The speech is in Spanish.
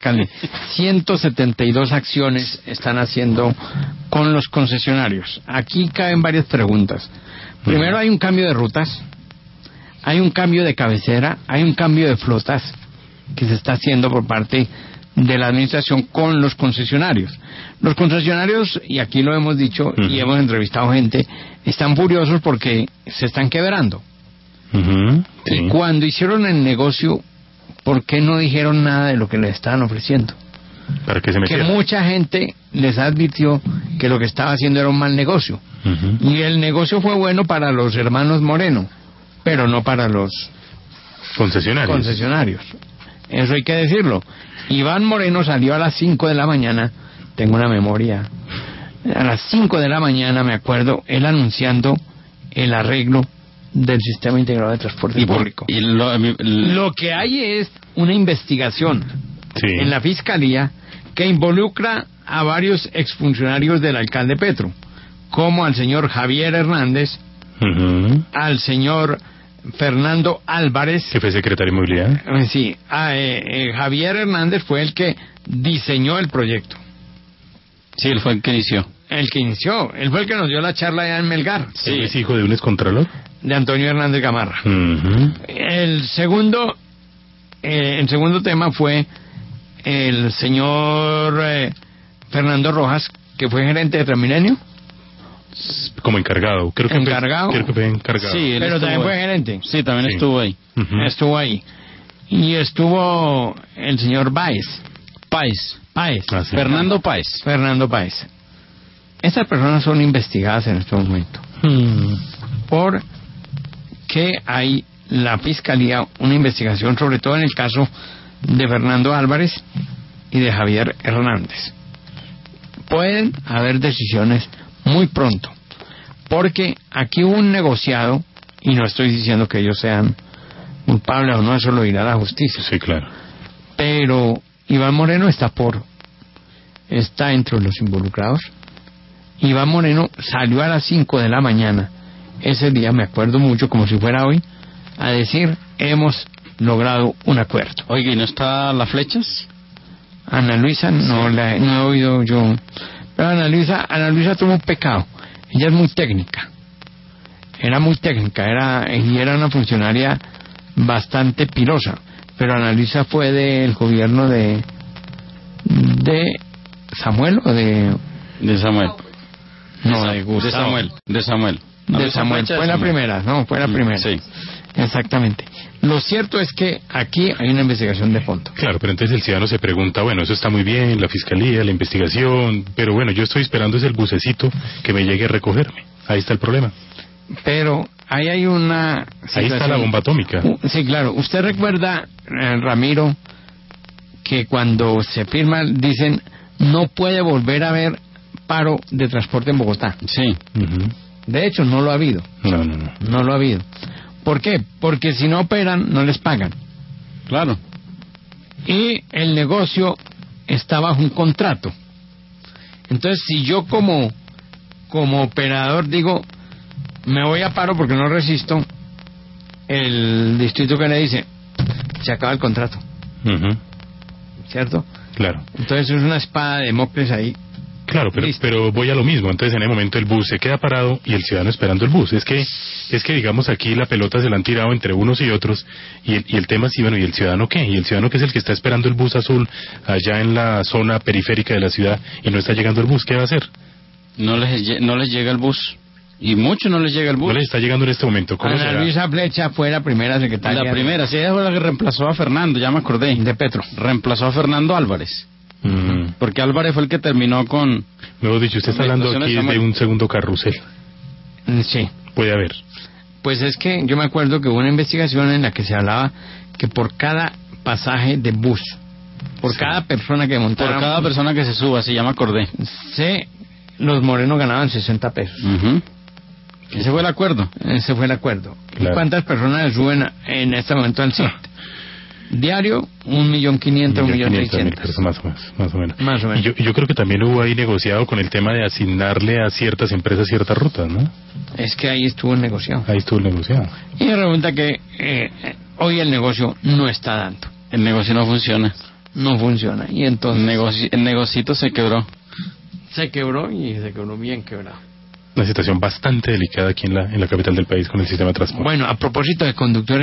Cali. 172 acciones están haciendo con los concesionarios. Aquí caben varias preguntas. Primero, hay un cambio de rutas, hay un cambio de cabecera, hay un cambio de flotas que se está haciendo por parte de la administración con los concesionarios. Los concesionarios, y aquí lo hemos dicho y hemos entrevistado gente, están furiosos porque se están quebrando. Sí. Y cuando hicieron el negocio, ¿por qué no dijeron nada de lo que les estaban ofreciendo? Para que se metieran. Que mucha gente les advirtió que lo que estaba haciendo era un mal negocio. Y el negocio fue bueno para los hermanos Moreno, pero no para los concesionarios. Eso hay que decirlo. Iván Moreno salió a las 5 de la mañana, tengo una memoria, a las 5 de la mañana, me acuerdo, él anunciando el arreglo del sistema integrado de transporte público. Lo que hay es una investigación en la Fiscalía que involucra a varios exfuncionarios del alcalde Petro, como al señor Javier Hernández, al señor Fernando Álvarez, que fue secretario de Movilidad. Sí, Javier Hernández fue el que diseñó el proyecto. Sí, él fue el que inició. Él fue el que nos dio la charla allá en Melgar. Sí. ¿Es hijo de un excontralor? De Antonio Hernández Gamarra. El segundo tema fue el señor Fernando Rojas, que fue gerente de Transmilenio. Como encargado. Creo que fue encargado. Sí, pero también fue gerente. Sí, también estuvo ahí. Estuvo ahí. Y estuvo el señor Páez. Fernando Páez. Estas personas son investigadas en este momento. Porque hay la Fiscalía, una investigación, sobre todo en el caso de Fernando Álvarez y de Javier Hernández. Pueden haber decisiones muy pronto, porque aquí hubo un negociado, y no estoy diciendo que ellos sean culpables o no, eso lo dirá la justicia. Sí, claro. Pero Iván Moreno está entre los involucrados. Iván Moreno salió a las 5 de la mañana, ese día me acuerdo mucho, como si fuera hoy, a decir, hemos logrado un acuerdo. Oiga, ¿y no está las flechas? Ana Luisa no he oído yo. Pero Ana Luisa tuvo un pecado. Ella es muy técnica. Era una funcionaria bastante pirosa. Pero Ana Luisa fue del gobierno de Samuel o de Samuel. No, de Gustavo. De Samuel. Fue la primera. Sí. Exactamente. Lo cierto es que aquí hay una investigación de fondo. Claro, pero entonces el ciudadano se pregunta, bueno, eso está muy bien, la fiscalía, la investigación, pero bueno, yo estoy esperando es el bucecito que me llegue a recogerme. Ahí está el problema. Pero ahí hay una situación. Ahí está la bomba atómica. Sí, claro. Usted recuerda, Ramiro, que cuando se firma dicen no puede volver a haber paro de transporte en Bogotá. Sí. De hecho, no lo ha habido. No lo ha habido. ¿Por qué? Porque si no operan, no les pagan. Claro. Y el negocio está bajo un contrato. Entonces, si yo como operador digo, me voy a paro porque no resisto, el distrito que le dice, se acaba el contrato. ¿Cierto? Claro. Entonces es una espada de Damocles ahí. Claro, pero voy a lo mismo. Entonces, en el momento el bus se queda parado y el ciudadano esperando el bus. Es que digamos, aquí la pelota se la han tirado entre unos y otros y el tema es, bueno, ¿y el ciudadano qué? ¿Y el ciudadano que es el que está esperando el bus azul allá en la zona periférica de la ciudad y no está llegando el bus? ¿Qué va a hacer? No les llega el bus. Y mucho no les llega el bus. No les está llegando en este momento. ¿Cómo Ana será? Luisa Flecha fue la primera secretaria. La primera, sí, ella fue la que reemplazó a Fernando, ya me acordé. De Petro. Reemplazó a Fernando Álvarez. Porque Álvarez fue el que terminó con... Mejor dicho, usted está hablando aquí de un segundo carrusel. Sí. Puede haber. Pues es que yo me acuerdo que hubo una investigación en la que se hablaba que por cada pasaje de bus, por cada persona que montara... Por cada persona que se suba, sí, ya me acordé. Los morenos ganaban 60 pesos. Ese fue el acuerdo. Claro. ¿Y cuántas personas le suben en este momento al CIT? Diario, 1.500.000, 1.600.000. Más o menos. Y yo creo que también hubo ahí negociado con el tema de asignarle a ciertas empresas ciertas rutas, ¿no? Es que ahí estuvo el negociado. Y resulta que hoy el negocio no está dando. El negocio no funciona. No funciona. Y entonces El negocito se quebró. se quebró y se quebró bien quebrado. Una situación bastante delicada aquí en la capital del país con el sistema de transporte. Bueno, a propósito de conductores